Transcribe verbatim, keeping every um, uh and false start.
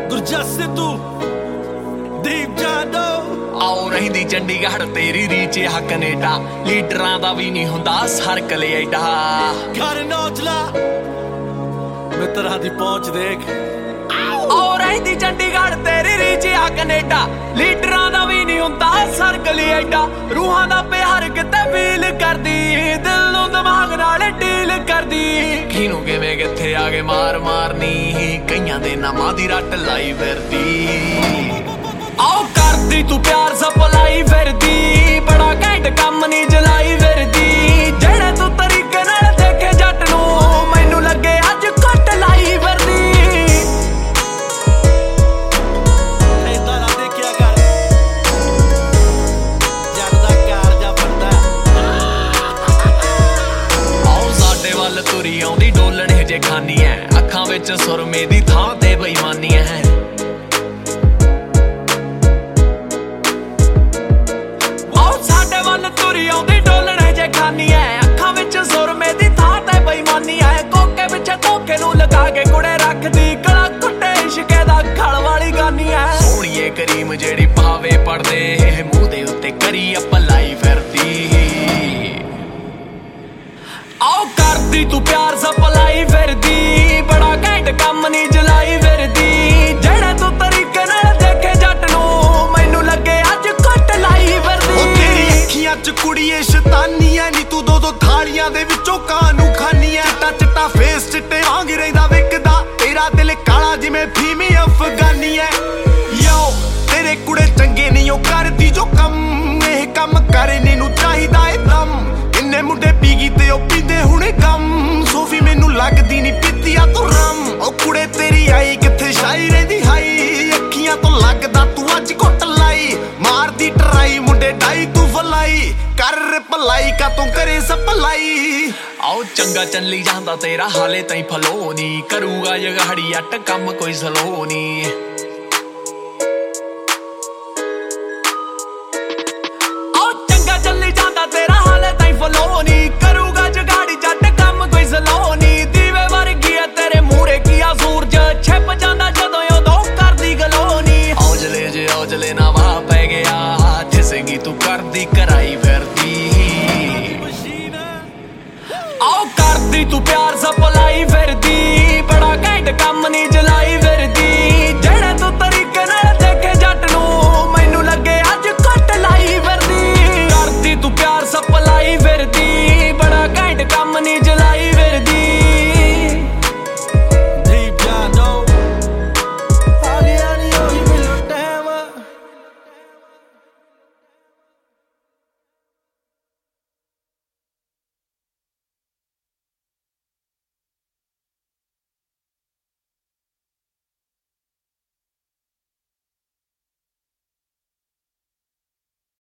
ਗੁਰਜਸ ਸਿੱਧੂ ਦੀਪ ਜਾਦੋ ਆਉ ਰਹਿੰਦੀ ਚੰਡੀਗੜ੍ਹ ਤੇਰੀ ਰੀਚ ਆ ਕੈਨੇਡਾ ਲੀਡਰਾਂ ਦਾ ਵੀ ਨਹੀਂ ਹੁੰਦਾ ਸਰਕਲ ਐਡਾ ਘਰ ਨੌਜਲਾ ਮਿੱਤਰਾਂ ਦੀ ਪਹੁੰਚ ਦੇਖ ਆਉ ਰਹਿੰਦੀ ਚੰਡੀਗੜ੍ਹ ਤੇਰੀ ਰੀਚ ਆ ਕੈਨੇਡਾ ਲੀਡਰਾਂ ਦਾ ਵੀ ਨਹੀਂ ਹੁੰਦਾ ਸਰਕਲ ਐਡਾ ਰੂਹਾਂ ਦਾ ਪਿਆਰ ਕਿਤੇ ਫੀਲ ਕਰਦੀ ਦਿਲ ਨੂੰ ਦਿਮਾਗ ਨਾਲ ਡੀਲ ਕਰਦੀ ਕਿਨੂੰ ਕਿਵੇਂ ਕਿੱਥੇ ਆ ਕੇ ਮਾਰ ਮਾਰਨੀ ਕਈਆਂ ਦੇ ਨਾਮਾਂ ਦੀ ਰੱਟ ਲਾਈ ਫਿਰਦੀ ਆਓ ਕਰਦੀ ਤੂੰ ਪਿਆਰ ਸਪਲਾਈ ਫਿਰਦੀ ਬੜਾ ਘੈਂਟ ਕੰਮ ਨੀ ਜਲਾਈ ਫਿਰਦੀ ਜਿਹੜੇ ਤੂੰ ਤਰੀਕੇ ਨਾਲ ਦੇਖੇ ਜੱਟ ਨੂੰ ਮੈਨੂੰ ਲੱਗੇ ਅੱਜ ਘੱਟ ਲਾਈ ਫਿਰਦੀ ਏਦਾਂ ਨਾ ਦੇਖਿਆ ਕਰ ਜੱਟ ਦਾ ਕਾਰਜਾ ਬਣਦਾ ਆਓ ਸਾਡੇ ਵੱਲ ਤੁਰੀ ਆਉਂਦੀ ਡੋਲਣ ਜੇ ਖਾਨੀ ਐ ਅੱਖਾਂ ਵਿੱਚ ਸੁਰਮੇ ਦੀ ਥਾਂ ਤੇ ਬੇਈਮਾਨੀ ਐ ਤੁਰੀ ਆਉਂਦੀ ਡੋਲਣ ਜੇ ਖਾਨੀ ਐ ਅੱਖਾਂ ਵਿੱਚ ਸੁਰਮੇ ਦੀ ਥਾਂ ਤੇ ਬੇਈਮਾਨੀ ਐ ਕੋਕੇ ਪਿੱਛੇ ਧੋਖੇ ਨੂੰ ਲਗਾ ਕੇ ਕੁੜੇ ਰੱਖਦੀ ਗਲਾ ਕੁੱਟੇ ਇਸ਼ਕੇ ਦਾ ਖਲ ਵਾਲੀ ਗਾਨੀ ਐ ਸੋਹਣੀਏ ਕਰੀਮ ਜਿਹੜੀ ਪਾਵੇ ਪੜਦੇ ਮੂੰਹ ਦੇ ਉੱਤੇ ਕਰੀ ਅਪਲਾਈ ਫਿਰਦੀ ਆਓ ਕਰਦੀ ਤੂੰ ਪਿਆਰ ਸਪਲਾਈ ਫਿਰਦੀ ਬੜਾ ਘੈਂਟ ਕੰਮ ਨੀ ਜਲਾਈ ਫਿਰਦੀ ਜਿਹੜੇ ਤੂੰ ਤਰੀਕੇ ਨਾਲ ਦੇਖੇ ਜੱਟ ਨੂੰ ਮੈਨੂੰ ਲੱਗੇ ਅੱਜ ਘੱਟ ਲਾਈ ਫਿਰਦੀ ਅੱਖੀਆਂ ਚ ਕੁੜੀਏ ਸ਼ੈਤਾਨੀ ਐ ਨੀ ਤੂੰ ਦੋ ਦੋ ਥਾਲੀਆਂ ਦੇ ਵਿੱਚੋਂ ਕਾਂ ਨੂੰ ਖਾਨੀ ਐ ਚਿੱਟਾ ਚਿੱਟਾ ਫੇਸ ਚਿੱਟੇ ਵਾਂਗ ਰਹਿੰਦਾ ਵਿਕਦਾ ਤੇਰਾ ਦਿਲ ਕਾਲਾ ਜਿਵੇਂ ਫੀਮੀ ਅਫਗਾਨੀ ਐ ਯੋ ਤੇਰੇ ਕੁੜੇ ਚੰਗੇ ਨਹੀਂ ਉਹ ਕਰਦੀ ਜੋ ਕੰਮ ਇਹ ਕੰਮ ਕਰਨੇ ਨੂੰ ਚਾਹੀਦਾ ਏ ਦਮ ਇੰਨੇ ਮੁੰਡੇ ਪੀ ਗਈ ਤੇ ਉਹ ਪੀਂਦੇ ਹੁਣੇ ਕੰਮ ਸੋਫੀ ਮੈਨੂੰ ਲੱਗਦੀ ਨੀ ਪੀਤੀਆ ਤੂੰ ਰਮ ਉਹ ਕੁੜੇ ਤੇਰੀ ਆਈ ਕਿੱਥੇ ਸ਼ਾਈ ਰਹਿੰਦੀ ਹਾਈ ਅੱਖੀਆਂ ਤੋਂ ਲੱਗਦਾ ਤੂੰ ਅੱਜ ਘੁੱਟ ਲਾਈ ਮਾਰਦੀ ਟਰਾਈ ਮੁੰਡੇ ਡਾਈ ਤੂੰ ਫਲਾਈ ਕਰ ਭਲਾਈ ਕਾ ਤੂੰ ਕਰੇ ਸਪਲਾਈ ਆਓ ਚੰਗਾ ਚੱਲੀ ਜਾਂਦਾ ਤੇਰਾ ਹਾਲੇ ਤਾਈਂ ਫਲੋ ਨੀ ਕਰੂਗਾ ਜਗਾੜੀ ਅੱਟ ਕੰਮ ਕੋਈ ਸਲੋ ਨੀ